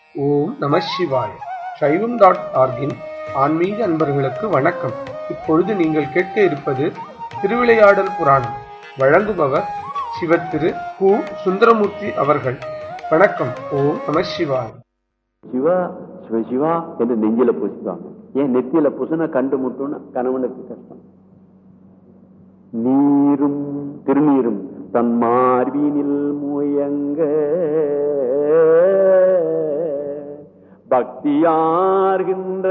ஓம் நம சிவாய. சைவம்.org-இன் ஆன்மீக அன்பர்களுக்கு வணக்கம். இப்பொழுது நீங்கள் கேட்க இருப்பது திருவிளையாடல் புராணம். வழங்குபவர் சிவத்திரு கு. சுந்தரமூர்த்தி அவர்கள். வணக்கம். ஓம் நம சிவாய. சிவா சிவசிவா என்று நெஞ்சில பூசிப்பாங்க. ஏன் நெத்தியில பூசினா கண்டு முட்டுன்னு கணவனுக்கு கஷ்டம். நீரும் திருநீரும் தன் மார்பினில் முயங்க பக்தியார்கின்ற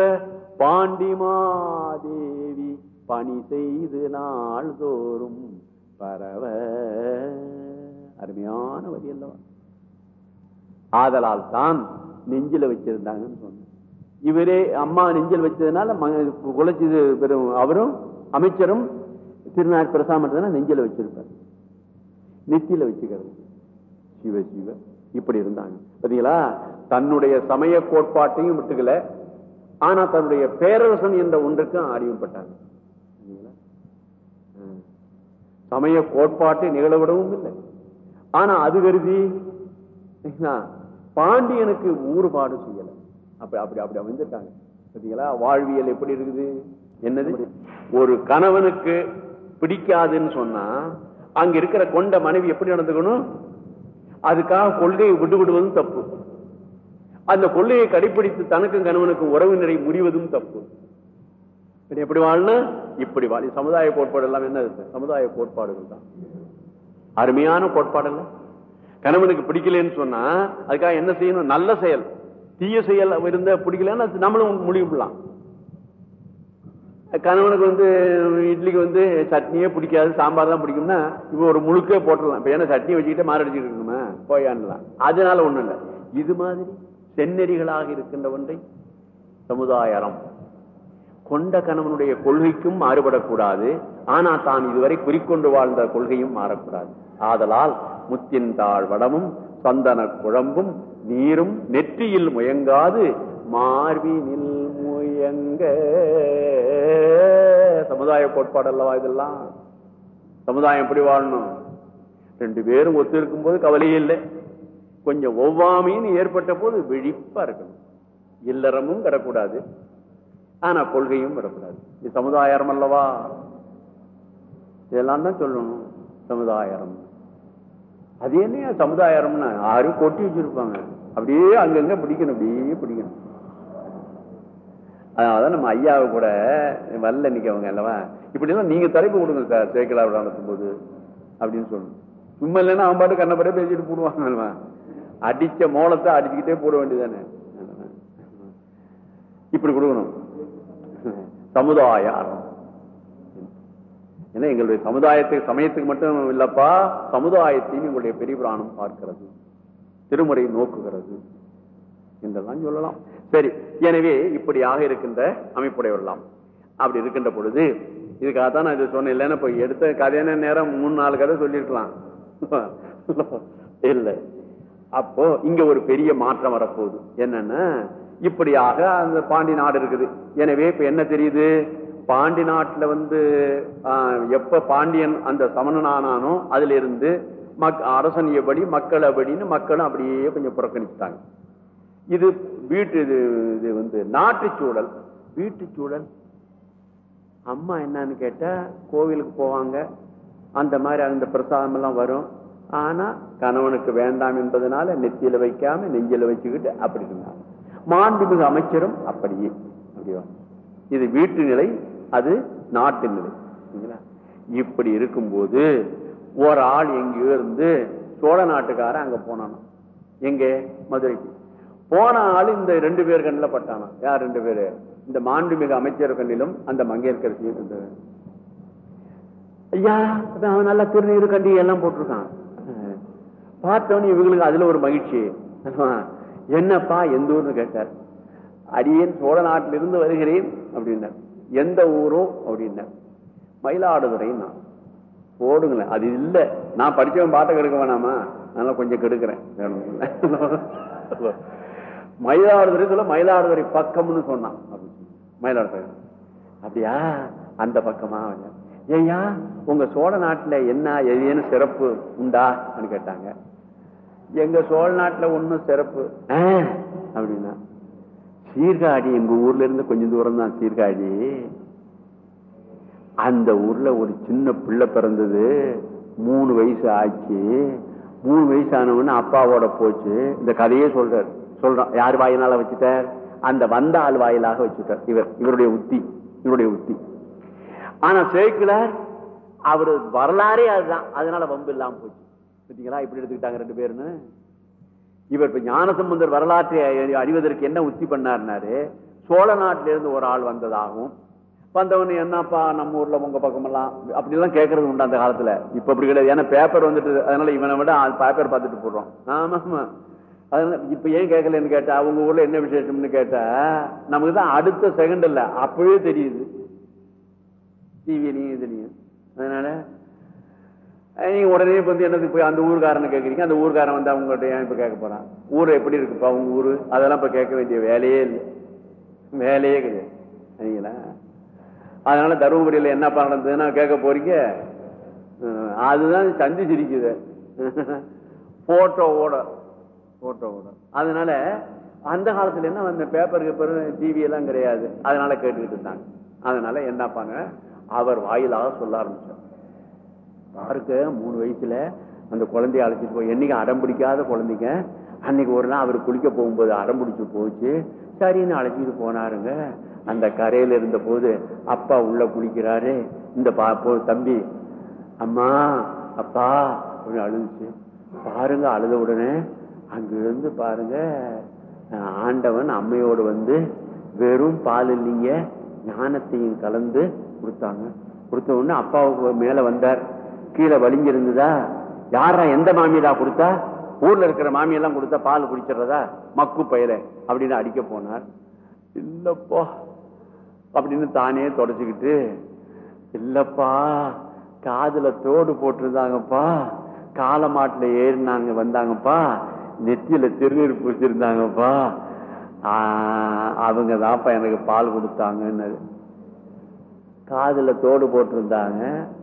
பாண்டிமாதேவி பணி செய்து நாள்தோறும் பரவ. அருமையான வரி அல்லவா? ஆதலால் தான் நெஞ்சில வச்சிருந்தாங்கன்னு சொன்ன. இவரே அம்மா நெஞ்சில் வச்சதுனால குலைச்சது பெரும் அவரும் அமைச்சரும் திருநாள் பிரசாம நெஞ்சில வச்சிருப்பார், நெத்தியில வச்சுக்கிறது. சிவ சிவ இப்படி இருந்தாங்க பாத்தீங்களா? தன்னுடைய சமய கோட்பாட்டையும் விட்டுக்கல, ஆனா தன்னுடைய பேரரசன் என்ற ஒன்றுக்கும் அடிமைப்பட்டாங்க. சமய கோட்பாட்டை நிகழவிடவும் இல்லை, ஆனா அது கருதி பாண்டியனுக்கு ஊறுபாடு செய்யல. அப்படி அப்படி அப்படி அமைந்திருக்காங்க பாத்தீங்களா? வாழ்வியல் எப்படி இருக்குது? என்னது, ஒரு கணவனுக்கு பிடிக்காதுன்னு சொன்னா அங்க இருக்கிற கொண்ட மனைவி எப்படி நடந்துக்கணும்? அதுக்காக கொள்கையை விட்டு விடுவதும் தப்பு. அந்த கொள்கையை கடைபிடித்து தனக்கும் கணவனுக்கும் உறவினரை முறிவதும் தப்பு. எப்படி வாழணும்? இப்படி வாழ. சமுதாய கோட்பாடு எல்லாம் என்ன? சமுதாய கோட்பாடுகள் தான் அருமையான கோட்பாடு. இல்ல, கணவனுக்கு பிடிக்கலன்னு சொன்னா அதுக்காக என்ன செய்யணும்? நல்ல செயல். தீய செயல் இருந்த பிடிக்கலன்னு நம்மளும் முடிவுலாம். கணவனுக்கு இட்லிக்கு சட்னியே பிடிக்காது, சாம்பார் தான் பிடிக்கும்னா இப்ப ஒரு முழுக்கே போட்டுடலாம். இப்ப ஏன்னா சட்னி வச்சுக்கிட்டு மாரடிச்சுட்டு இருக்கணுமா போயான்லாம். அதனால ஒண்ணும் இல்லை. இது மாதிரி செந்நெறிகளாக இருக்கின்ற ஒன்றை சமுதாய அறம் கொண்ட கணவனுடைய கொள்கைக்கும் மாறுபடக்கூடாது, ஆனா தான் இதுவரை குறிக்கொண்டு வாழ்ந்த கொள்கையும் மாறக்கூடாது. ஆதலால் முத்தின் தாழ் வடமும் சந்தன குழம்பும் நீரும் நெற்றியில் முயங்காது மார்பினில் முயங்க. சமுதாய கோட்பாடு அல்லவா இதெல்லாம்? சமுதாயம் எப்படி வாழணும்? ரெண்டு பேரும் ஒத்து இருக்கும் போது கவலையே இல்லை, கொஞ்சம் ஒவ்வாமைன்னு ஏற்பட்ட போது விழிப்பா இருக்கணும். இல்லறமும் வரக்கூடாது, ஆனா கொள்கையும் வரக்கூடாது. இது சமுதாயம் அல்லவா? இதெல்லாம் தான் சொல்லணும் சமுதாயம். அது என்ன சமுதாயம்னா? யாரும் கொட்டி வச்சிருப்பாங்க, அப்படியே அங்கங்க பிடிக்கணும், அப்படியே பிடிக்கணும். அதனாலதான் நம்ம ஐயாவை கூட வரல இன்னைக்கு அவங்க அல்லவா, இப்படி எல்லாம் நீங்க தலைப்பு கொடுங்க சார் சேக்கலார் நடத்தும் போது அப்படின்னு சொல்லணும். சும்மா இல்லைன்னா அவன் பாட்டு கண்ணப்படியே பேசிட்டு போடுவாங்க அல்லவா? அடிச்ச மோளத்தை அடிச்சுக்கிட்டே போட வேண்டியதானே. இப்படி கொடுக்கணும் சமுதாய அறம். ஏன்னா எங்களுடைய சமுதாயத்துக்கு சமயத்துக்கு மட்டும் இல்லப்பா, சமுதாயத்தையும் எங்களுடைய பெரிய புராணம் பார்க்கிறது, திருமுறை நோக்குகிறது என்றெல்லாம் சொல்லலாம். சரி, எனவே இப்படியாக இருக்கின்ற அமைப்புடையவர்களாம். அப்படி இருக்கின்ற பொழுது இதுக்காகத்தான் நான் இது சொன்னேன். இல்லைன்னா இப்ப எடுத்த கதையான நேரம் 3-4 கதை சொல்லிருக்கலாம் இல்லை. அப்போ இங்க ஒரு பெரிய மாற்றம் வரப்போகுது. என்னன்னா, இப்படியாக அந்த பாண்டி நாடு இருக்குது. எனவே இப்ப என்ன தெரியுது? பாண்டி நாட்டுல எப்ப பாண்டியன் அந்த சமணனானோ அதுல இருந்து அரசன் எப்படி மக்கள் அப்படின்னு மக்களும் அப்படியே கொஞ்சம் புறக்கணிச்சுட்டாங்க. இது வீட்டு இது நாட்டு சூழல். வீட்டு சூழல் அம்மா என்னன்னு கேட்டா கோவிலுக்கு போவாங்க, அந்த மாதிரி அந்த பிரசாதம் எல்லாம் வரும். ஆனா கணவனுக்கு வேண்டாம் என்பதனால நெத்தியில வைக்காம நெஞ்சில வச்சுக்கிட்டு அப்படி இருந்தாங்க. மாண்புமிகு அமைச்சரும் அப்படியே அப்படியா. இது வீட்டு நிலை, அது நாட்டு நிலை. இப்படி இருக்கும்போது ஒரு ஆள் எங்கேயோ இருந்து சோழ நாட்டுக்காரன் அங்க போனானோ, எங்க மதுரைக்கு போன ஆள் இந்த 2 பேர் கண்ணில் பட்டானா. யார் 2 பேரு? இந்த மாண்புமிகு அமைச்சர் கண்ணிலும் அந்த மங்கையர்கரசியும் இருந்தது. ஐயா அவன் நல்லா திருநீர் கண்டி எல்லாம் போட்டிருக்கான். பார்த்தவனே இவங்களுக்கு அதுல ஒரு மகிழ்ச்சி. என்னப்பா எந்த ஊர்னு கேட்டார். அடியேன் சோழ நாட்டிலிருந்து வருகிறேன் அப்படின்னார். எந்த ஊரோ அப்படின்னார். மயிலாடுதுறை. நான் போடுங்களேன். அது இல்ல, நான் படிச்சவன் பாட்டை கெடுக்க வேணாமா, அதனால கொஞ்சம் கெடுக்கிறேன். மயிலாடுதுறை சொல்ல மயிலாடுதுறை பக்கம்னு சொன்னான். மயிலாடுதுறை அப்படியா? அந்த பக்கமா? ஏய்யா உங்க சோழ நாட்டுல என்ன ஏதேனும் சிறப்பு உண்டா கேட்டாங்க. எங்க சோழ நாட்டுல ஒண்ணும் சிறப்பு அப்படின்னா சீர்காழி எங்க ஊர்ல இருந்து கொஞ்சம் தூரம் தான் சீர்காழி. அந்த ஊர்ல ஒரு சின்ன பிள்ளை பிறந்தது. 3 வயசு ஆச்சு. 3 வயசு ஆனவன்னு அப்பாவோட போச்சு. இந்த கதையே சொல்றான். யார் வாயினால வச்சுட்டார்? அந்த வந்த ஆள் வாயிலாக வச்சுட்டார். இவருடைய உத்தி. ஆனா சேக்கிழார் அவரு வரலாறே அதுதான். அதனால வம்பு இல்லாம போச்சு. பார்த்தீங்களா இப்படி எடுத்துக்கிட்டாங்க 2 பேருன்னு. இவர் இப்ப ஞானசம்பந்தர் வரலாற்றை அறிவதற்கு என்ன உத்தி பண்ணாருனாரு, சோழ நாட்டில இருந்து ஒரு ஆள் வந்ததாகவும், வந்தவன் என்னப்பா நம்ம ஊர்ல உங்க பக்கம் எல்லாம் அப்படி எல்லாம் கேட்கறது உண்டு அந்த காலத்துல. இப்ப அப்படி கிடையாது. ஏன்னா பேப்பர் வந்துட்டு, அதனால இவனை விட பேப்பர் பார்த்துட்டு போடுறோம். ஆமா. அதனால இப்ப ஏன் கேட்கலன்னு கேட்டா, அவங்க ஊர்ல என்ன விசேஷம்னு கேட்டா நமக்கு தான் அடுத்த செகண்ட் இல்ல அப்பவே தெரியுது டிவிலையும் இதுலயும். அதனால நீங்க உடனே வந்து என்னதுக்கு போய் அந்த ஊர்காரனை கேட்கறீங்க. அந்த ஊர்காரன் வந்து அவங்ககிட்ட ஏன் இப்ப கேட்க போறான்? ஊரு எப்படி இருக்குப்பா உங்க ஊரு? அதெல்லாம் இப்ப கேட்க வேண்டிய வேலையே இல்லை, வேலையே கிடையாது. சரிங்களா? அதனால தருமபுரியில என்னப்பா நடந்ததுன்னா கேட்க போறீங்க. அதுதான் சந்தி சிரிக்குது போட்டோவோட. அதனால அந்த காலத்துல என்ன அந்த பேப்பர் டிவி எல்லாம் கிடையாது. அதனால கேட்டுக்கிட்டு இருந்தாங்க. அதனால என்னப்பாங்க அவர் வாயிலாக சொல்ல ஆரம்பிச்சார். பாருங்க 3 வயசுல அந்த குழந்தைய அழைச்சிட்டு போய், என்னைக்கு அடம் பிடிக்காத குழந்தைங்க, அன்னைக்கு ஒரு நாள் அவர் குளிக்க போகும்போது அடம் பிடிச்சு போச்சு. சரின்னு அழைச்சிட்டு போனாருங்க. அந்த கரையில இருந்த போது அப்பா உள்ள குளிக்கிறாரு. இந்த தம்பி அம்மா அப்பா அப்படின்னு அழுதுச்சு. பாருங்க அழுத உடனே அங்கிருந்து பாருங்க ஆண்டவன் அம்மையோடு வந்து வெறும் பால் இல்லைங்க ஞானத்தையும் கலந்து கொடுத்தாங்க. கொடுத்த உடனே அப்பாவுக்கு மேல வந்தார். கீழே வலிஞ்சிருந்ததா, யாரா எந்த மாமியடா கொடுத்தா? ஊர்ல இருக்கிற மாமியெல்லாம் கொடுத்தா பால் குடிச்சிடுறதா மக்கு பயிர அப்படின்னு அடிக்க போனார். இல்லப்பா அப்படின்னு தானே தொடச்சுக்கிட்டு, இல்லப்பா காதுல தோடு போட்டிருந்தாங்கப்பா, காலமாட்டுல ஏறினாங்க வந்தாங்கப்பா, நெத்தியில திருநீர் பூசிருந்தாங்கப்பா, அவங்க தான்ப்பா எனக்கு பால் கொடுத்தாங்கன்னு. காதுல தோடு போட்டிருந்தாங்க,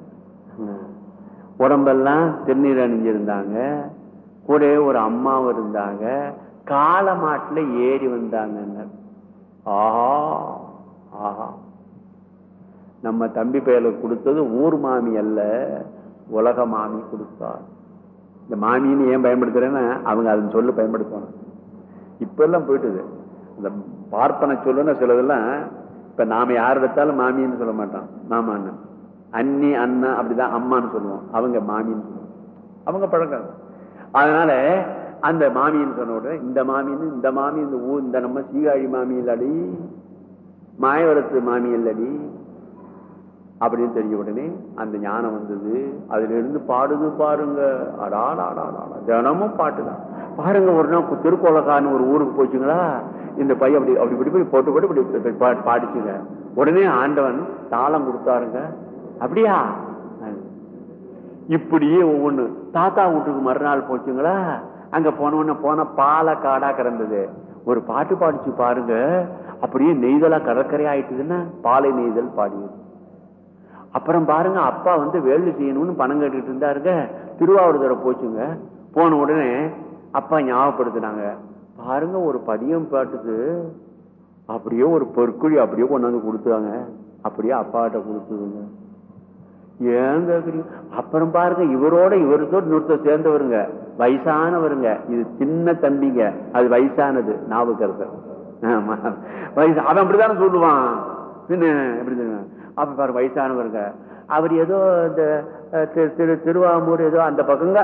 உடம்பெல்லாம் திருநீர் அணிஞ்சிருந்தாங்க, கூட ஒரு அம்மாவும் இருந்தாங்க, காலமாட்டுல ஏறி வந்தாங்க. ஆஹா ஆஹா, நம்ம தம்பி பெயருக்கு கொடுத்தது ஊர் மாமி அல்ல, உலக மாமி கொடுத்தார். இந்த மாமின்னு ஏன் பயன்படுத்துறேன்னா அவங்க அதன் சொல்லு பயன்படுத்துவாங்க. இப்ப எல்லாம் போயிட்டுது இந்த பார்ப்பன சொல்லுன்னா சிலதெல்லாம். இப்ப நாம யார் எடுத்தாலும் மாமின்னு சொல்ல மாட்டோம், மாமா அண்ணன் அண்ணி அண்ணா அப்படிதான் அம்மான்னு சொல்லுவோம். அவங்க மாமின்னு சொல்லுவோம், அவங்க பழக்கம். அதனால அந்த மாமின்னு சொன்ன உடனே இந்த மாமின்னு, இந்த மாமி இந்த ஊர் இந்த நம்ம சீகாழி மாமி இல்லடி, மாயவரத்து மாமி இல்லடி அப்படின்னு தெரிஞ்ச உடனே அந்த ஞானம் வந்தது. அதுல இருந்து பாடுது பாருங்க, அடாடாடாடா தினமும் பாட்டுதான் பாருங்க. ஒரு நாள் திருக்கோலக்கான்னு ஒரு ஊருக்கு போச்சுங்களா, இந்த பையன் அப்படி அப்படி இப்படி போய் போட்டு போட்டு இப்படி பாடிச்சுங்க. உடனே ஆண்டவன் தாளம் கொடுத்தாருங்க. அப்படியா? இப்படியே ஒவ்வொன்னு. தாத்தா வீட்டுக்கு மறுநாள் போச்சுங்களா, அங்க போன பாலக்காடா கிடந்தது. ஒரு பாட்டு பாடிச்சு பாருங்க, அப்படியே நெய்தலா கடற்கரை ஆயிட்டுதுன்னா பாலை நெய்தல் பாடியது. அப்புறம் பாருங்க அப்பா வந்து வேலை செய்யணும்னு பணம் கேட்டுட்டு இருந்தாருங்க. திருவாவூர் போச்சுங்க. போன உடனே அப்பா ஞாபகப்படுத்தினாங்க, பாருங்க ஒரு பதியம் பாட்டுக்கு அப்படியே ஒரு பொற்குழி அப்படியே கொண்டு வந்து கொடுத்தாங்க. அப்படியே அப்பாட்ட கொடுத்துதுங்க. ஏன் கேக்குறீங்க? அப்புறம் பாருங்க இவரோட இன்னொருத்தர் சேர்ந்தவருங்க, வயசானவருங்க. இது சின்ன தம்பிங்க, அது வயசானது ஞாபகம். வயசு அவன் அப்படித்தானே சொல்லுவான். பின்ன எப்படி அப்ப பாரு வயசானவருங்க. அவர் ஏதோ இந்த திருவாமூர் ஏதோ அந்த பக்கங்க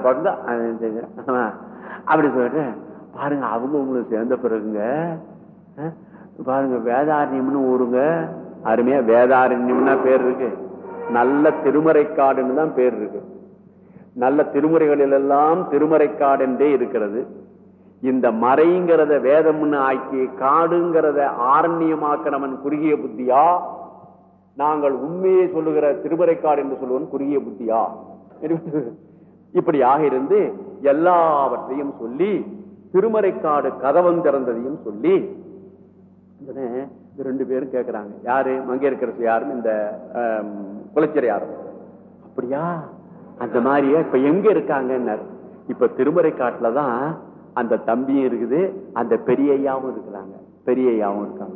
அப்படி சொல்லிட்டு பாருங்க அவங்க உங்களுக்கு சேர்ந்த பிறகுங்க பாருங்க வேதாரண்யம்னு ஊருங்க. அருமையா வேதாரண்யம்னா பேர் இருக்கு. நல்ல திருமறைக்காடுன்னு தான் பேர் இருக்கு. நல்ல திருமுறைகளில் எல்லாம் திருமறைக்காடு என்றே இருக்கிறது. இந்த மறைங்கிறத வேதம்னு ஆக்கி காடுங்கிறத ஆரண்யமாக்கணவன் குறுகிய புத்தியா, நாங்கள் உண்மையை சொல்லுகிற திருமறைக்காடு என்று சொல்லுவன் குறுகிய புத்தியா? இப்படியாக இருந்து எல்லாவற்றையும் சொல்லி திருமறைக்காடு கதவம் திறந்ததையும் சொல்லி இந்த 2 பேரும் கேட்கிறாங்க, யாரு மங்கையர்க்கரசு யாருன்னு, இந்த குலச்சிறை யாரு. அப்படியா? அந்த மாதிரியே இப்ப எங்க இருக்காங்க? இப்ப திருமறைக்காட்டுலதான் அந்த தம்பியும் இருக்குது, அந்த பெரிய ஐயாவும் இருக்கிறாங்க, பெரிய ஐயாவும் இருக்காங்க.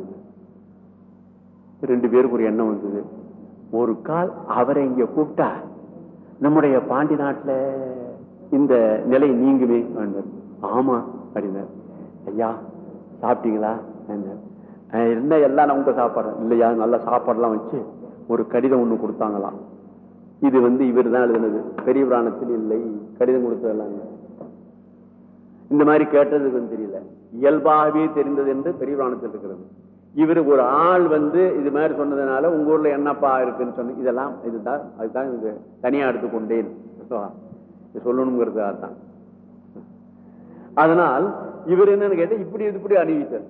2 பேருக்கு ஒரு எண்ணம் வந்தது. ஒரு கால் அவரை இங்க கூப்பிட்டா நம்முடைய பாண்டி நாட்டுல இந்த நிலை நீங்குமே. ஆமா அப்படின்னார். ஐயா சாப்பிட்டீங்களா? என்ன எல்லாம் உங்க சாப்பாடு இல்லையா? நல்ல சாப்பாடுலாம் வச்சு ஒரு கடிதம் ஒண்ணு கொடுத்தாங்களாம். இது இவர் தான் எழுதினது, பெரிய புராணத்தில் இல்லை, கடிதம் கொடுத்ததெல்லாம் இல்லை. இந்த மாதிரி கேட்டதுக்கு தெரியல, இயல்பாகவே தெரிந்தது என்று பெரிய புராணத்தில் இருக்கிறது. இவரு ஒரு ஆள் இது மாதிரி சொன்னதுனால உங்க ஊர்ல என்னப்பா இருக்குன்னு சொன்ன, இதெல்லாம் இதுதான் அதுதான் இது தனியா எடுத்துக்கொண்டேன் சொல்லணுங்கிறதுக்காக தான். அதனால் இவர் என்னன்னு கேட்ட இப்படி அணிவித்தார்.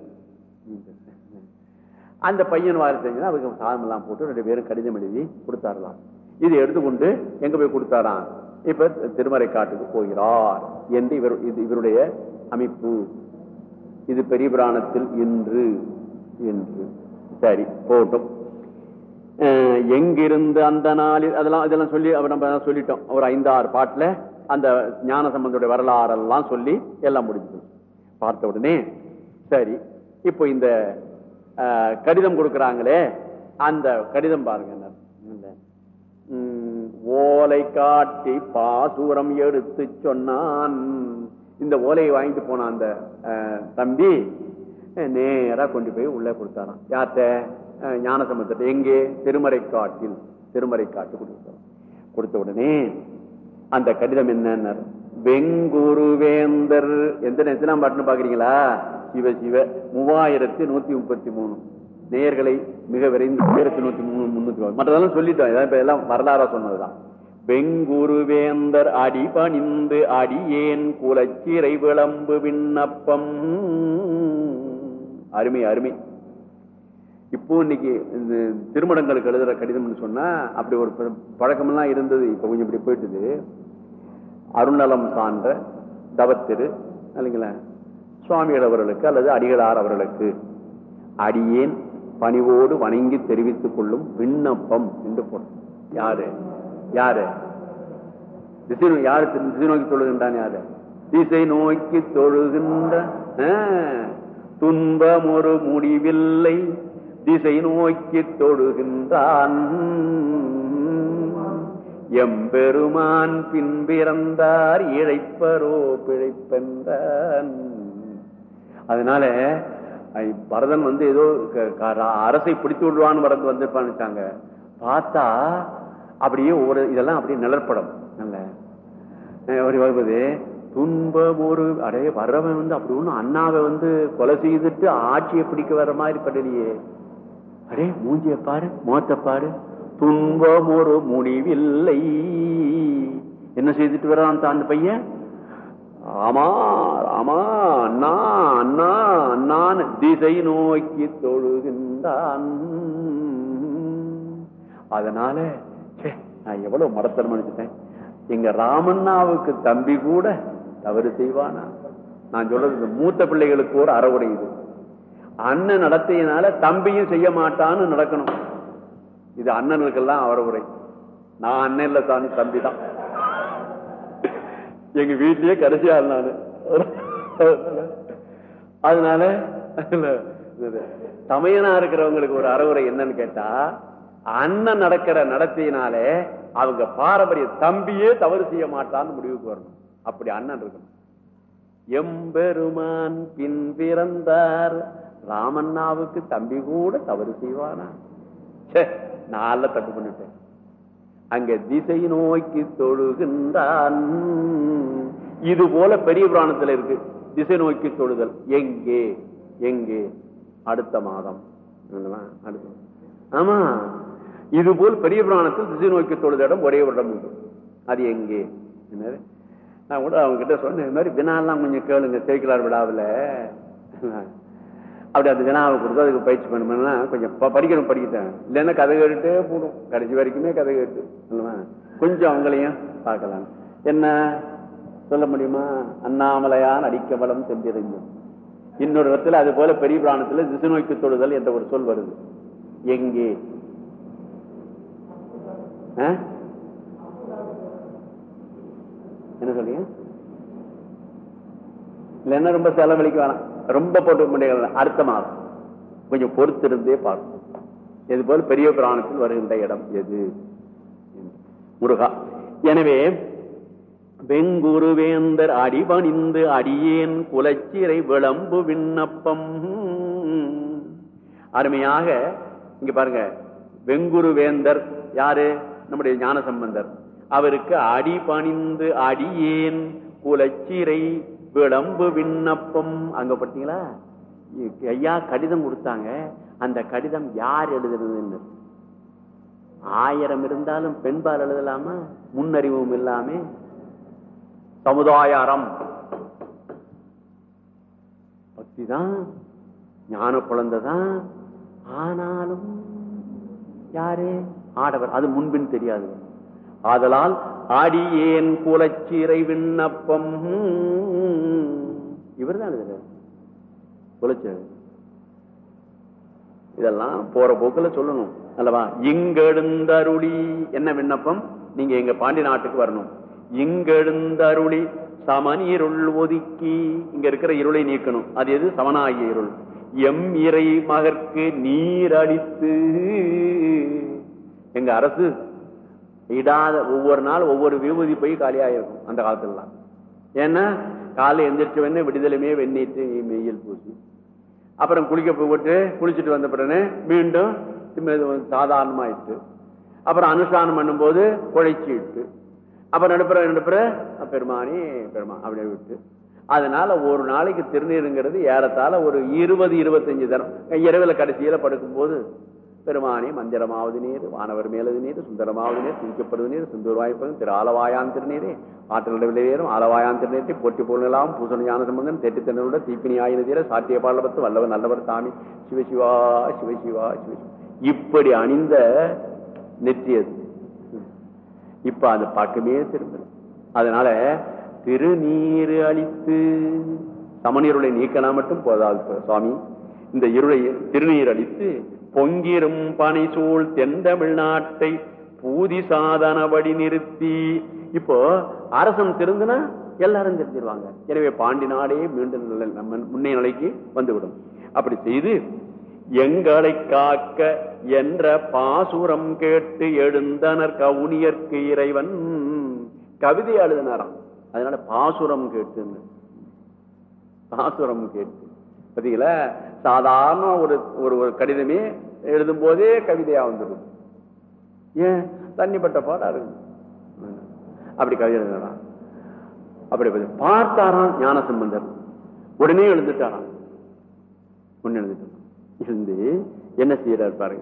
அந்த பையன் வாரி செஞ்சா அவருக்கு சாதம் எல்லாம் போட்டு 2 பேரும் கடிதம் எழுதி கொடுத்தாரலாம். இதை எடுத்துக்கொண்டு எங்க போய் கொடுத்தாராம்? இப்ப திருமறை காட்டுக்கு போகிறார் என்று இவருடைய அமைப்பு. இது பெரிய புராணத்தில் இன்று என்று. சரி போட்டும். எங்கிருந்து அந்த நாளில் இதெல்லாம் சொல்லி நம்ம சொல்லிட்டோம். ஒரு 5-6 பாட்டுல அந்த ஞான சம்பந்தருடைய வரலாறெல்லாம் சொல்லி எல்லாம் முடிஞ்சது. பார்த்த உடனே சரி, இப்போ இந்த கடிதம் கொடுக்கிறாங்களே, அந்த கடிதம் பாருங்க. ஓலை காட்டி பாசூரம் எடுத்து சொன்னான். இந்த ஓலையை வாங்கிட்டு போன அந்த தம்பி நேரா கொண்டு போய் உள்ள கொடுத்தாராம். யார்கிட்ட? ஞானசம்பந்தத்தை. எங்கே? திருமறை காட்டு கொடுத்தாராம். கொடுத்த உடனே அந்த கடிதம் என்ன? வெங்குருவேந்தர் எந்த நேரத்தில் பாட்டுன்னு பாக்குறீங்களா? சிவ 3133 நேயர்களை மிக விரைந்து 1133 மற்றதெல்லாம் சொல்லிட்டோம். எல்லாம் வரலாறா சொன்னதுதான். வெங்குருவேந்தர் அடி பணிந்து அடியேன் குலச்சிறை விளம்பு விண்ணப்பம். அருமை அருமை. இப்போ இன்னைக்கு இந்த திருமணங்களுக்கு எழுதுற கடிதம்னு சொன்னா அப்படி ஒரு பழக்கமெல்லாம் இருந்தது. இப்ப கொஞ்சம் இப்படி போயிட்டுது. அருணலம் சான்ற தவத்திரு இல்லைங்களா சுவாமிகள் அவர்களுக்கு அல்லது அடிகளார் அவர்களுக்கு அடியேன் பணிவோடு வணங்கி தெரிவித்துக் கொள்ளும் விண்ணப்பம் என்று போடும். யாரு யாரு திசை நோக்கி தொழுகின்றான்? யாரு? திசை நோக்கி தொழுகின்ற துன்பம் ஒரு முடிவில்லை, திசை நோக்கி தொழுகின்றான் எம்பெருமான் பின்பிறந்தார் இழைப்பரோ பிழைப்பென்றான். அதனால பரதன் ஏதோ அரசை பிடித்து விடுவான்னு வந்திருப்பான்னு பார்த்தா அப்படியே ஒரு இதெல்லாம் அப்படியே நிழற்படம் நல்ல வருவது. துன்பம் ஒரு அடைய வர்றவன் அப்படி ஒண்ணு அண்ணாவை கொலை செய்துட்டு ஆட்சியை பிடிக்க வர்ற மாதிரி படலையே. அடே மூஞ்சிய பாரு, மோத்த பாரு, துன்பம் ஒரு முடிவில்லை. என்ன செய்துட்டு வர்றான் அந்த பையன்? ஆமா ஆமா அண்ணா அண்ணா அண்ணான்னு திசை நோக்கி தொழுகின்றான். அதனால நான் எவ்வளவு மடத்தனம் நினைச்சிட்டேன். எங்க ராமண்ணாவுக்கு தம்பி கூட தவறு செய்வானா? நான் சொல்றது இந்த மூத்த பிள்ளைகளுக்கு ஒரு அறவுரை. இது அண்ணன் நடத்தியனால தம்பியும் செய்ய மாட்டான்னு நடக்கணும். இது அண்ணனுக்கெல்லாம் அறவுரை. நான் அண்ணன் இல்ல, தானே தம்பி தான். எங்க வீட்லயே கடைசியா நானு. அதனால தமையனா இருக்கிறவங்களுக்கு ஒரு அறவுரை என்னன்னு கேட்டா, அண்ணன் நடக்கிற நடத்தினாலே அவங்க பாரம்பரிய தம்பியே தவறு செய்ய மாட்டான்னு முடிவுக்கு வரணும். அப்படி அண்ணன் இருக்கணும். எம்பெருமான் பின் பிறந்தார், ராமண்ணாவுக்கு தம்பி கூட தவறு செய்வானா? நான் தப்பு பண்ணிட்டேன். அங்க திசை நோக்கி தொழுகின்றான். இது போல பெரிய புராணத்துல இருக்கு திசை நோக்கி தொழுதல். எங்கே எங்கே? அடுத்த மாதம். ஆமா, இது போல் பெரிய புராணத்தில் திசை நோக்கி தொழுத இடம் ஒரே ஒரு இடம் உண்டு. அது எங்கே? நான் கூட அவங்க கிட்ட சொன்னேன், இது மாதிரி வினாலாம் கொஞ்சம் கேளுங்க சேக்கிலார் விழாவில். அப்படி அந்த வினாவை கொடுத்து அதுக்கு பயிற்சி பண்ணணும்னா கொஞ்சம் படிக்கிட்டேன். இல்லைன்னா கதை கேட்டுட்டே போடும், கடைசி வரைக்குமே கதை கேட்டு கொஞ்சம் அவங்களையும் பார்க்கலாம். என்ன சொல்ல முடியுமா? அண்ணாமலையான் அடிக்கவலம் சென்றிருந்தோம். இன்னொரு இடத்துல அது போல பெரிய புராணத்துல திசை நோக்கி தொழுதல் என்ற ஒரு சொல் வருது. எங்கே? என்ன சொல்றீங்க? இல்லைன்னா ரொம்ப செலவழிக்க வேணாம், ரொம்ப போட்டு முடியாது. அடுத்த மாதம் கொஞ்சம் பொறுத்திருந்தே பார்ப்போம். இது போல பெரிய புராணத்தில் வருகின்ற இடம் எது? முருகா. எனவே வெங்குருவேந்தர் அடிபணிந்து அடியேன் குலச்சிறை விளம்பு விண்ணப்பம். அருமையாக இங்க பாருங்க, வெங்குருவேந்தர் யாரு? நம்முடைய ஞானசம்பந்தர். அவருக்கு அடிபணிந்து அடியேன் குலச்சிறை விளம்பு விண்ணப்பம். அங்க பார்த்தீங்களா, ஐயா கடிதம் கொடுத்தாங்க. அந்த கடிதம் யார் எழுதுறதுன்னு 1000 இருந்தாலும் பெண்பால் எழுதலாமா? முன்னறிவும் இல்லாம சமுதாய அறம் பக்திதான், ஞான குழந்தைதான். ஆனாலும் யாரு? ஆடவர். அது முன்பின் தெரியாது. ஆதலால் அடியேன் குலச்சிறை விண்ணப்பம் இவர் தான் எழுதுறாரு. குலச்சிறை இதெல்லாம் போற போக்குல சொல்லணும் அல்லவா? இங்கெழுந்தருளி என்ன விண்ணப்பம்? நீங்க எங்க பாண்டி நாட்டுக்கு வரணும். இங்கெழுந்தருளி சமநீருள் ஒதுக்கி, இங்க இருக்கிற இருளை நீக்கணும். அது எது? சமனாகிய இருள். எம் இறை மகற்கு நீர் அளித்து, எங்க அரசு இடாத ஒவ்வொரு நாள் ஒவ்வொரு விபூதி போய் காலியாயிருக்கும் அந்த காலத்துலாம். ஏன்னா காலை எந்திரிச்ச உடனே விடுதலைமே வெந்நீட்டு மெய்யில் பூசி, அப்புறம் குளிக்க போட்டு குளிச்சுட்டு வந்த பிறகு மீண்டும் சாதாரணமாயிட்டு, அப்புறம் அனுஷ்டானம் பண்ணும் போது குழைச்சி இட்டு, அப்புறம் நடுப்புற பெருமானி அப்படி விட்டு. அதனால ஒரு நாளைக்கு திருநீருங்கிறது ஏறத்தாழ ஒரு 20-25 தரம். இரவுல கடைசியில படுக்கும் போது பெருமானி மந்திரமாவது நீர், வானவர் மேலது நீர், சுந்தரமாவது நீர், துணிக்கப்படுவது நீர், சுந்தூர் வாய்ப்பதும் திரு ஆலவாயான் திருநீரே, ஆற்றல் விளையேறும் ஆலவாயான் திருநீரை பொட்டி பொருளாம் பூசண ஞான சம்பந்தன் தெட்டி திறனுடன் தீப்பினி ஆயின தீர சாத்திய பாலபத்து வல்லவர் நல்லவர் சாமி சிவசிவா சிவசிவா சிவசிவா. இப்படி அணிந்த நெற்றியது. இப்ப அந்த பக்கமே திரும்ப. அதனால திருநீர் அளித்து, சமநீருளை நீக்கலாம் மட்டும் போதாது சுவாமி, இந்த இருளை திருநீர் அளித்து பொங்கிரும் பனை சூழ் தென்தமிழ்நாட்டை பூதி சாதனபடி நிறுத்தி. இப்போ அரசன் திருந்தினா எல்லாரும் தெரிஞ்சிருவாங்க. எனவே பாண்டி நாடே மீண்டும் முன்னே நிலைக்கு வந்துவிடும். அப்படி செய்து எங்களை காக்க என்ற பாசுரம் கேட்டு எழுந்தனர் கவுனியர்க்கு இறைவன். கவிதை எழுதினாராம். அதனால பாசுரம் கேட்டு, பாசுரம் கேட்டு பாத்தீங்களா, சாதாரண ஒரு கடிதமே எழுதும் போதே கவிதையா வந்துடும். ஏன்? தண்ணிப்பட்ட பாடா இருக்கு. அப்படி கவிதை எழுதினாராம். அப்படி பார்த்தாராம் ஞானசம்பந்தர். உடனே எழுந்துட்டாராம். ஒன்னு எழுந்துட்டாராம். இருந்து என்ன செய்யறாரு பாருங்க.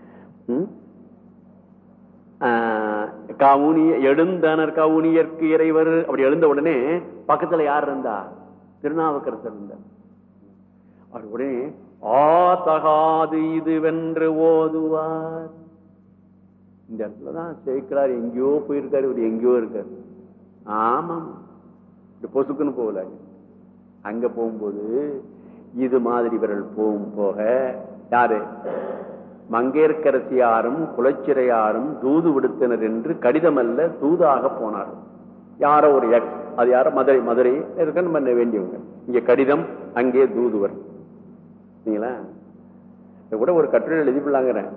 எழுந்தனர் கவுனியர்க்கு இறைவர். அப்படி எழுந்த உடனே பக்கத்துல யார் இருந்தா? திருநாவுக்கரசர் இருந்தார். அவர் உடனே தகாது இது வென்று ஓதுவார். இந்த இடத்துலதான் சேர்க்கிறார். எங்கேயோ போயிருக்காரு, இவர் எங்கேயோ இருக்காரு. ஆமாம், பொசுக்குன்னு போகல. அங்க போகும்போது இது மாதிரி இவர்கள் போக யாரு? மங்கையர்க்கரசியாரும் குலச்சிறையாரும் தூது விடுத்தனர் என்று கடிதம் அல்ல தூதாக போனார். யாரோ ஒரு எக்ஸ், அது யாரோ மதுரை இருக்கன்னு பண்ண வேண்டியவங்க. இங்க கடிதம், அங்கே தூதுவர். சரிங்களா? கூட ஒரு கட்டுரை எழுதிப்பிடலாங்கிறேன்.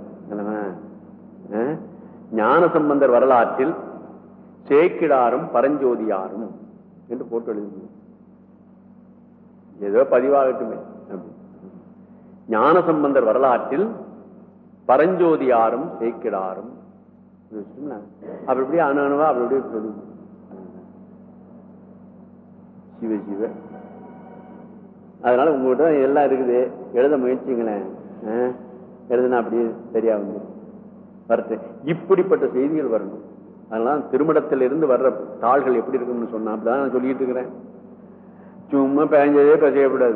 ஞானசம்பந்தர் வரலாற்றில் சேக்கிடாரும் பரஞ்சோதியாரும் என்று போட்டு எழுதி ஏதோ பதிவாகட்டுமே. ஞானசம்பந்தர் வரலாற்றில் பரஞ்சோதியாரும் சேக்கிடாரும் அப்படி அணுவா அப்படி சொல்லு. சிவ சிவ. அதனால உங்ககிட்ட எல்லாம் இருக்குது, எழுத முயற்சிங்களேன். எழுதுனா அப்படியே சரியா வந்து வரட்டு. இப்படிப்பட்ட செய்திகள் வரணும். அதனால திருமணத்திலிருந்து வர்ற தாள்கள் எப்படி இருக்குன்னு சொன்னா அப்படிதான் நான் சொல்லிட்டு இருக்கிறேன். சும்மா பேஞ்சதே செய்யக்கூடாது.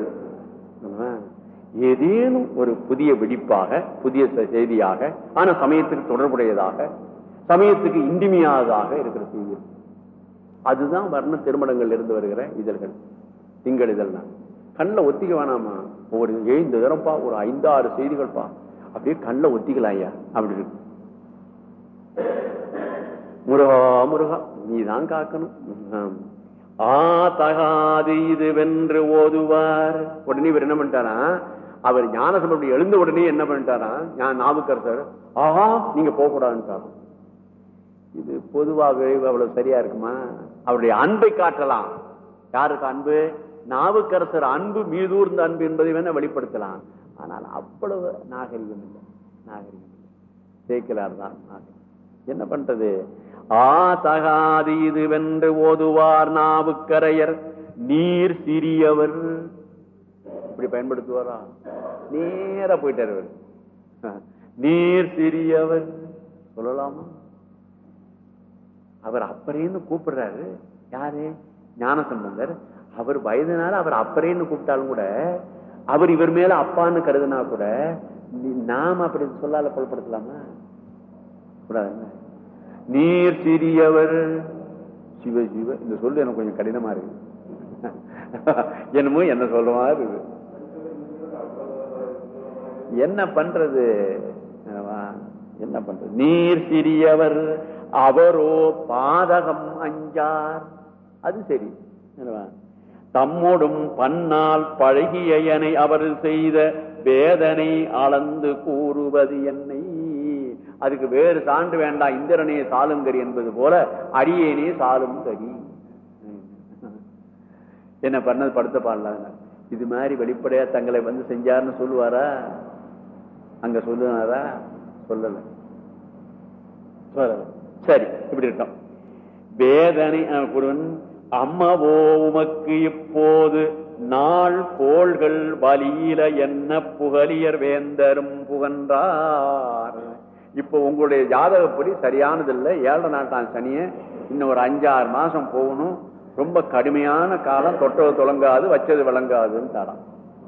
ஏதேனும் ஒரு புதிய வெடிப்பாக, புதிய செய்தியாக, ஆனா சமயத்துக்கு தொடர்புடையதாக, சமயத்துக்கு இன்றிமையாததாக இருக்கிற செய்தி. அதுதான் வர்ண திருமணங்கள் இருந்து வருகிற இதழ்கள், திங்கள் இதழ்னா. கண்ணில் ஒத்திக்க வேணாமா? ஒவ்வொரு இந்த தரப்பா ஒரு 5-6 செய்திகள் பா, அப்படியே கண்ணில் ஒத்திக்கலாம் ஐயா. அப்படி இருக்கு. முருகா முருகா நீதான் காக்கணும். தகாது இது வென்று ஓதுவார். உடனே இவர் என்ன பண்ணிட்டாரா, அவர் ஞானசம்பந்தம் எழுந்த உடனே என்ன பண்ணிட்டாரா, நாவுக்கரசர் நீங்க போக கூடாதுன்னு. இது பொதுவாகவே அவ்வளவு சரியா இருக்குமா? அவருடைய அன்பை காட்டலாம். யாருக்கு அன்பு? நாவுக்கரசர் அன்பு மீதூர்ந்த அன்பு என்பதை வேணா வெளிப்படுத்தலாம். ஆனால் அவ்வளவு நாகரிகம் இல்லை, நாகரிகம் இல்லை. சேக்கிலார் தான் நாகரிகம். என்ன பண்றது? தகாது இது வென்று ஓதுவார் நாவுக்கரையர் நீர் சிறியவர். இப்படி பயன்படுத்துவாரா? நேர போயிட்டார். நீர் சிறியவர் சொல்லலாமா? அவர் அப்பறேன்னு கூப்பிடுறாரு. யாரு? ஞானசம்பந்தர். அவர் வயதுனால அவர் அப்பறேன்னு கூப்பிட்டாலும் கூட, அவர் இவர் மேல அப்பான்னு கருதுனா கூட நாம அப்படி சொல்லால புலப்படுத்தலாமா? கூடாது. நீர் சிறியவர். சிவ சிவ இந்த சொல்லு எனக்கு கொஞ்சம் கடினமா இருக்கு. என்னமோ என்ன சொல்ற மாதிரி இருக்கு. என்ன பண்றது? என்ன பண்றது? நீர் சிறியவர் அவரோ பாதகம் அஞ்சார். அது சரி. தம்மோடும் பன்னால் பழகியனை அவர் செய்த வேதனை அளந்து கூறுவது என்னை. அதுக்கு வேறு சான்று வேண்டாம். இந்திரனே சாலுங்கரி என்பது போல அரியேனே சாலும் கரி. என்ன பண்ணது? படுத்த பாடல. இது மாதிரி வெளிப்படையா தங்களை வந்து செஞ்சாருன்னு சொல்லுவாரா? அங்க சொல்லுவாரா? சொல்லல. சரி, இப்படி இருக்கோம். வேதனை அம்மவோ உமக்கு இப்போது நாள் கோள்கள் வலியில என்ன புகழியர் வேந்தரும் புகன்றார். இப்ப உங்களுடைய ஜாதகப்படி சரியானது இல்லை. 7 நாட்டான் சனிய இன்னும் ஒரு 5-6 மாசம் போகணும். ரொம்ப கடுமையான காலம். தொட்டது தொடங்காது, வச்சது விளங்காதுன்னு தாராம்.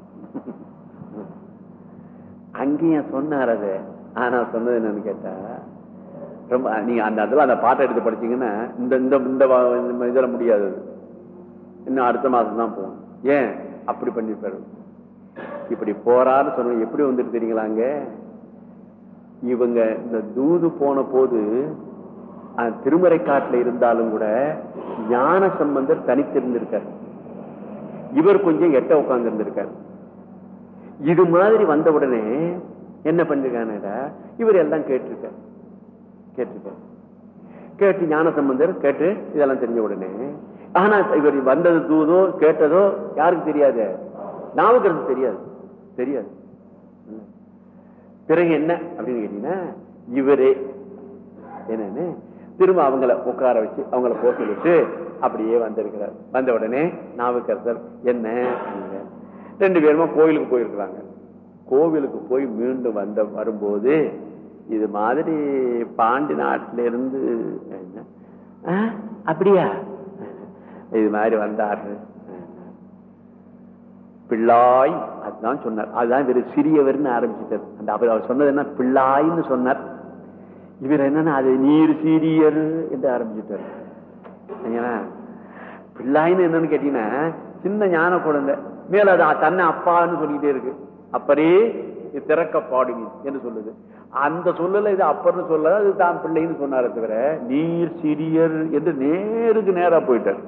அங்கேயும் சொன்னார் அது. ஆனா சொன்னது என்னன்னு கேட்டா, ரொம்ப நீங்க அந்த இடத்துல அந்த பாட்டை எடுத்து படிச்சீங்கன்னா இந்த இதுல முடியாது. இன்னும் அடுத்த மாசம் தான் போகணும். ஏன் அப்படி பண்ணிருப்பாரு? இப்படி போறான்னு சொன்ன எப்படி வந்துட்டு தெரியுங்களாங்க? இவங்க இந்த தூது போன போது திருமறைக்காட்டுல இருந்தாலும் கூட ஞான சம்பந்தர் தனித்திருந்திருக்கார். இவர் கொஞ்சம் எட்ட உட்கார்ந்து இருந்திருக்கார். இது மாதிரி வந்த உடனே என்ன பண்ணிருக்கான, இவர் எல்லாம் கேட்டிருக்கார். கேட்டு ஞான சம்பந்தர் கேட்டு இதெல்லாம் தெரிஞ்ச உடனே, ஆனா இவர் வந்தது தூதோ கேட்டதோ யாருக்கு தெரியாது? நாவுக்கரசு தெரியாது. பிறகு என்ன அப்படின்னு கேட்டீங்கன்னா, இவரே என்னன்னு திரும்ப அவங்கள உட்கார வச்சு அவங்கள போக வச்சு அப்படியே வந்திருக்கிறார். வந்த உடனே நாவுக்கரசர் என்ன, 2 பேருமா கோவிலுக்கு போயிருக்கிறாங்க. கோவிலுக்கு போய் மீண்டும் வரும்போது இது மாதிரி பாண்டி நாட்டில இருந்து அப்படியா இது மாதிரி வந்தாரு பிள்ளாய். அதுதான் சொன்னார். அதுதான் இவர் சிறியவர்னு ஆரம்பிச்சுட்டார். அந்த அவர் சொன்னது என்ன, பிள்ளாய்ன்னு சொன்னார். இவர் என்னன்னா அது நீர் சீரியர் என்று ஆரம்பிச்சுட்டார். பிள்ளாய்ன்னு என்னன்னு கேட்டீங்கன்னா, சின்ன ஞான குழந்தை மேல அது தன்னை அப்பான்னு சொல்லிக்கிட்டே இருக்கு. அப்பரே திறக்க பாடுவி என்று சொல்லுது. அந்த சொல்லல இது அப்பர்னு சொல்ல, அது தான் பிள்ளைன்னு சொன்னார தவிர நீர் சிறியர் என்று நேருக்கு நேரா போயிட்டார்.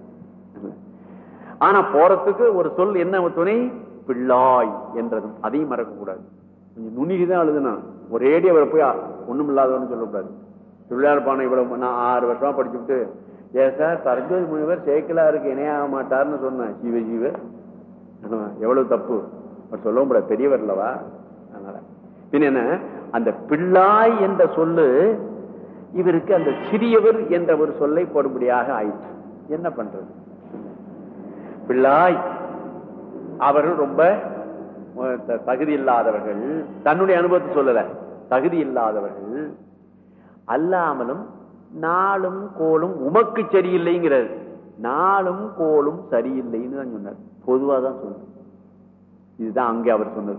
ஆனா போறதுக்கு ஒரு சொல் என்ன துணை, பிள்ளாய் என்றதும் அதையும் மறக்க கூடாது. கொஞ்சம் நுண்ணிதான் எழுதுனா ஒரேடி அவரை போய் ஒண்ணும் இல்லாதவன்னு சொல்லக்கூடாது. தொழிலாளர் இவ்வளவு நான் 6 வருஷமா படிச்சுட்டு சார் சரஸ்வதி முனிவர் சேக்கிலாருக்கு இணையாக மாட்டார்னு சொன்னேன். சிவ எவ்வளவு தப்பு சொல்ல முடியாது, பெரியவர் இல்லவா? அதனால பின்ன என்ன, அந்த பிள்ளாய் என்ற சொல்லு இவருக்கு அந்த சிறியவர் என்ற ஒரு சொல்லை போடும்படியாக ஆயிற்று. என்ன பண்றது? பிள்ளாய் அவர்கள் ரொம்ப தகுதி இல்லாதவர்கள். தன்னுடைய அனுபவத்தை சொல்லல, தகுதி இல்லாதவர்கள் அல்லாமலும் நாளும் கோளும் உமக்கு சரியில்லைங்கிறது. நாளும் கோளும் சரியில்லைன்னு தான் சொன்னார். பொதுவா தான் சொன்னார். இதுதான் அங்கே அவர் சொன்னது.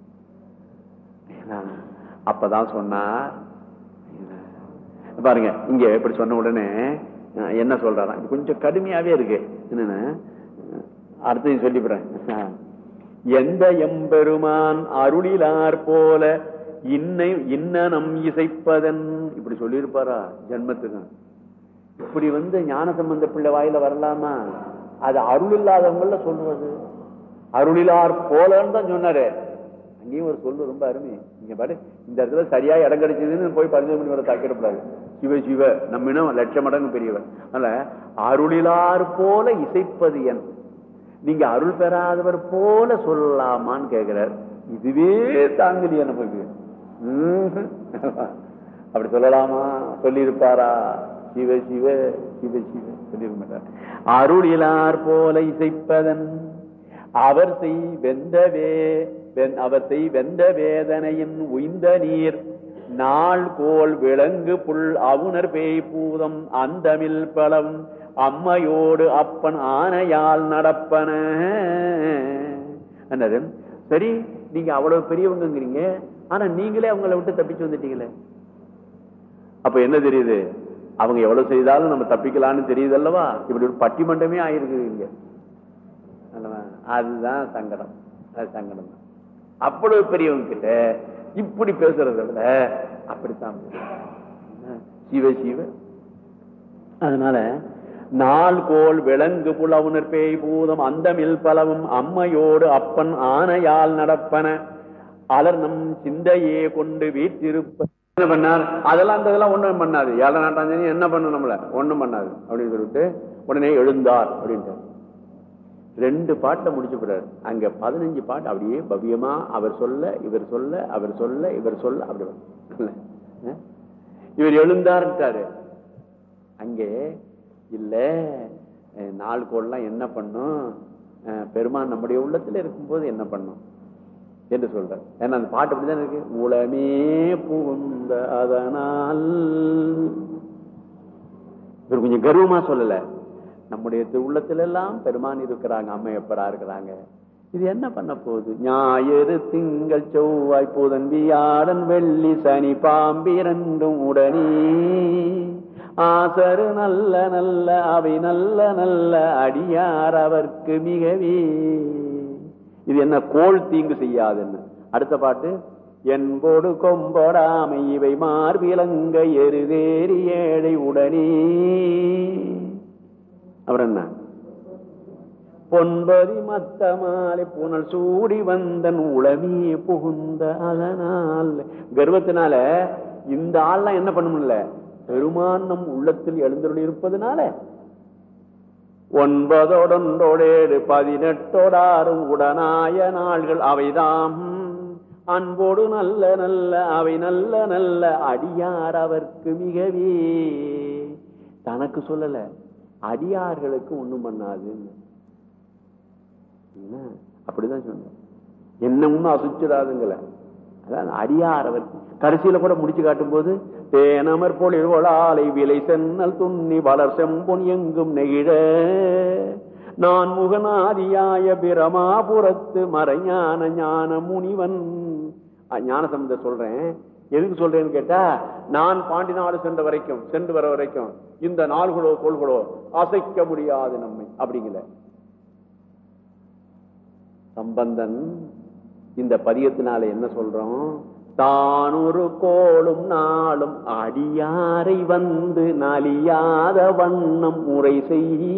அப்பதான் சொன்னார் பாருங்க. இங்க இப்படி சொன்ன உடனே என்ன சொல்றாராம், கொஞ்சம் கடுமையாவே இருக்கு. என்னன்னு அடுத்தது சொல்லிவிடுறேன். எந்த எம்பெருமான் அருளிலார் போல இன்னம் இசைப்பதன் இப்படி சொல்லியிருப்பாரா ஜன்மத்துக்கு. இப்படி ஞானசம்பந்த பிள்ளை வாயில வரலாமா? அது அருள் இல்லாதவங்கள சொல்றது. அருளிலார் போலன்னு தான் சொன்னாரு. அங்கேயும் ஒரு சொல்லு ரொம்ப அருமை. நீங்க பாரு, இந்த இடத்துல சரியா இடம் கிடைச்சதுன்னு போய் 15 மணி வரை தாக்கிடக்கூடாது. சிவ சிவ நம்மினம் 1,00,000 மடங்கு பெரியவர். அதனால அருளிலார் போல இசைப்பது என், நீங்க அருள் பெறாதவர் போல சொல்லலாமான்னு கேட்கிறார். இதுவே தாங்கலியா நமக்கு? அப்படி சொல்லலாமா? சொல்லி இருப்பாரா? சிவ சிவ சிவ சிவ சொல்லிருக்க மாட்டார். அருளிலார் போல இசைப்பதன் அவர் செய் வெந்த வேதனையின் உய்ந்த நீர் நாள் கோல் விலங்கு புல் அவுணர் பேய் பூதம் அந்தமில் பலம் அம்மையோடு அப்பன் ஆனையால் நடப்பன. சரி, நீங்க அவ்வளவு பெரியவங்கிறீங்க, ஆனா நீங்களே அவங்களை விட்டு தப்பிச்சு வந்துட்டீங்களே. அப்ப என்ன தெரியுது? அவங்க எவ்வளவு செய்தாலும் நம்ம தப்பிக்கலான்னு தெரியுது அல்லவா? இப்படி ஒரு பட்டிமன்றமே ஆயிருக்குங்க. அதுதான் சங்கடம். அது சங்கடம் தான். அவ்வளவு பெரியவங்க கிட்ட இப்படி பேசுறத விட அப்படித்தான் சிவ சிவ. அதனால நாள் கோல் விலங்கு புலவுணர் பேய் பூதம் அந்தமில் பலவும் அம்மையோடு அப்பன் ஆனையால் நடப்பன அலர் நம் சிந்தையே கொண்டு வீட்டிருப்ப. என்ன பண்ணார்? அதெல்லாம் ஒண்ணும் பண்ணாது. 7 நாட்டாஞ்சனி என்ன பண்ணும்? நம்மள ஒண்ணும் பண்ணாது அப்படின்னு சொல்லிட்டு உடனே எழுந்தார் அப்படின்ட்டு 2 பாட்டை முடிச்சு போறாரு. அங்க 15 பாட்டு அப்படியே பவ்யமா அவர் சொல்ல இவர் சொல்ல அவர் சொல்ல இவர் சொல்ல அப்படி இவர் எழுந்தார்ட்டாரு. அங்கே இல்ல நாள் கோல்லாம் என்ன பண்ணும்? பெருமான் நம்முடைய உள்ளத்துல இருக்கும்போது என்ன பண்ணும் என்று சொல்றார். ஏன்னா அந்த பாட்டு அப்படிதான் இருக்கு. உளமே புகுந்த அதனால் இவர் கொஞ்சம் கர்வமா சொல்லல. நம்முடைய உள்ளத்துல எல்லாம் பெருமான் இருக்கிறாங்க, அம்மையப்பரா இருக்கிறாங்க. இது என்ன பண்ண போகுது? ஞாயிறு திங்கள் செவ்வாய் புதன் வியாழன் வெள்ளி சனி பாம்பிரண்டும் உடனே ஆசரு நல்ல நல்ல அவை நல்ல நல்ல அடியார் அவர்க்கு மிகவே. இது என்ன கோள் தீங்கு செய்யாது. என்ன அடுத்த பாட்டு? என்போடு கொம்பொடாமை இவை மார்பிலங்க எருதேறி ஏழை உடனே. அப்புறம் என்ன? பொன்பதி மத்த மாலை புனல் சூடி வந்தன் உளமே புகுந்த அதனால். கர்வத்தினால இந்த ஆள்லாம் என்ன பண்ண முடியல? பெருமான் நம் உள்ளத்தில் எழுந்தருள் இருப்பதனால 9 18 உடனாய நாள்கள் அவைதாம் அன்போடு நல்ல நல்ல அவை நல்ல நல்ல அடியார் அவர்க்கு மிகவே. தனக்கு சொல்லல, அடியார்களுக்கு ஒண்ணும் பண்ணாது. அப்படிதான் சொன்ன. என்ன ஒண்ணும் அசுச்சிடாதுங்கள. அதான் அடியார் அவர். கடைசியில கூட முடிச்சு காட்டும் போது தேனமர் பொழில்வளாலை விலை சென்னல் துண்ணி வளர் செம்பொன் எங்கும் நெகிழ நான் முகநாதியாய பிரமாபுரத்து மறைஞான ஞான முனிவன். ஞானசம்பந்த சொல்றேன். எதுக்கு சொல்றேன்னு கேட்டா, நான் பாண்டி நாடு சென்று வர வரைக்கும் இந்த நாள்களோ கோள்களோ அசைக்க முடியாது நம்மை அப்படிங்கல. சம்பந்தன் இந்த பதியத்தினால என்ன சொல்றோம்? தான் ஒரு கோளும் நாளும் அடியாரை வந்து நலியாத வண்ணம் முறை செய்.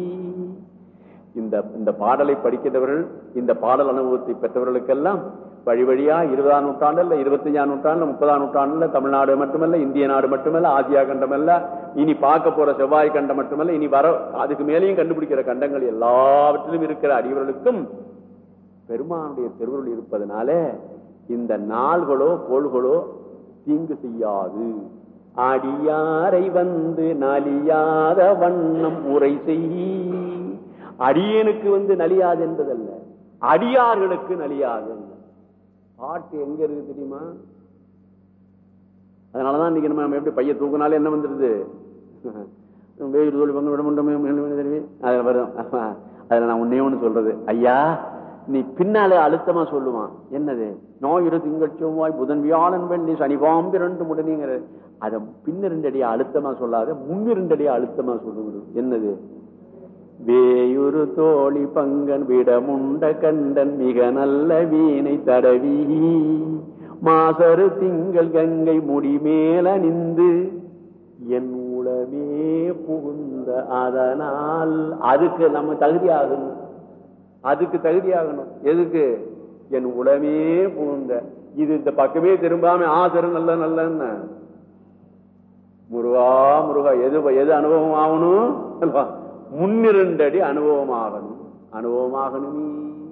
இந்த பாடலை படிக்கின்றவர்கள், இந்த பாடல் அனுபவத்தை பெற்றவர்களுக்கெல்லாம் வழி வழியா 20ஆம் நூற்றாண்டுல 25ஆம் நூற்றாண்டுல 30ஆம் நூற்றாண்டுல தமிழ்நாடு மட்டுமல்ல, இந்திய நாடு மட்டுமல்ல, ஆசியா கண்டமல்ல, இனி பார்க்க போற செவ்வாய் கண்டம் மட்டுமல்ல, இனி வர அதுக்கு மேலேயும் கண்டுபிடிக்கிற கண்டங்கள் எல்லாவற்றிலும் இருக்கிற அடியவர்களுக்கும் பெருமானுடைய திருவருள் இருப்பதனால இந்த நாள்களோ கோள்களோ தீங்கு செய்யாது. அடியாரை வந்து நலியாத வண்ணம் உரை செய். அடியனுக்கு நலியாது என்பதல்ல, அடியார்களுக்கு நலியாது. பாட்டு எங்க இருக்கு தெரியுமா? அதனாலதான் இன்னைக்கு நம்ம எப்படி பைய தூக்குனாலே என்ன வந்துருது? வேறு தோழி பங்கு விட முடியுமே அதுல வரும். அதுல நான் உன்னே ஒண்ணு சொல்றது, ஐயா நீ பின்னாலே அழுத்தமா சொல்லுவான். என்னது? ஞாயிறு திங்கள் செவ்வாய் புதன் வியாழன் வெள்ளி சனி பாம்பிரண்டு உடனேங்கிற. அத பின்ன 2 அடியா அழுத்தமா சொல்லாத, முன்ன 2 அடியா அழுத்தமா சொல்லுவது. என்னது? வேயுரு தோழி பங்கன் விடமுண்ட கண்டன் மிக நல்ல வீணை தடவி மாசரு திங்கள் கங்கை முடி மேல நின்று என் உளமே புகுந்த அதனால் அதுக்கு நம்ம தகுதி ஆகணும். அதுக்கு தகுதி ஆகணும். எதுக்கு? என் உளமே புகுந்த. இது இந்த பக்கமே திரும்பாம ஆசரும் நல்ல நல்லன்னு முருகா முருகா எது எது அனுபவம் ஆகணும்? முன்னிரண்டடி அனுபவம் ஆகணும். அனுபவமாகணுமே.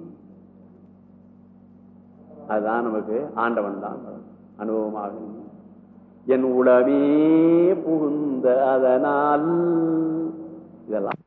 அதுதான் நமக்கு ஆண்டவன் தான் அனுபவமாகணும். என் உளமே புகுந்த அதனால் இதெல்லாம்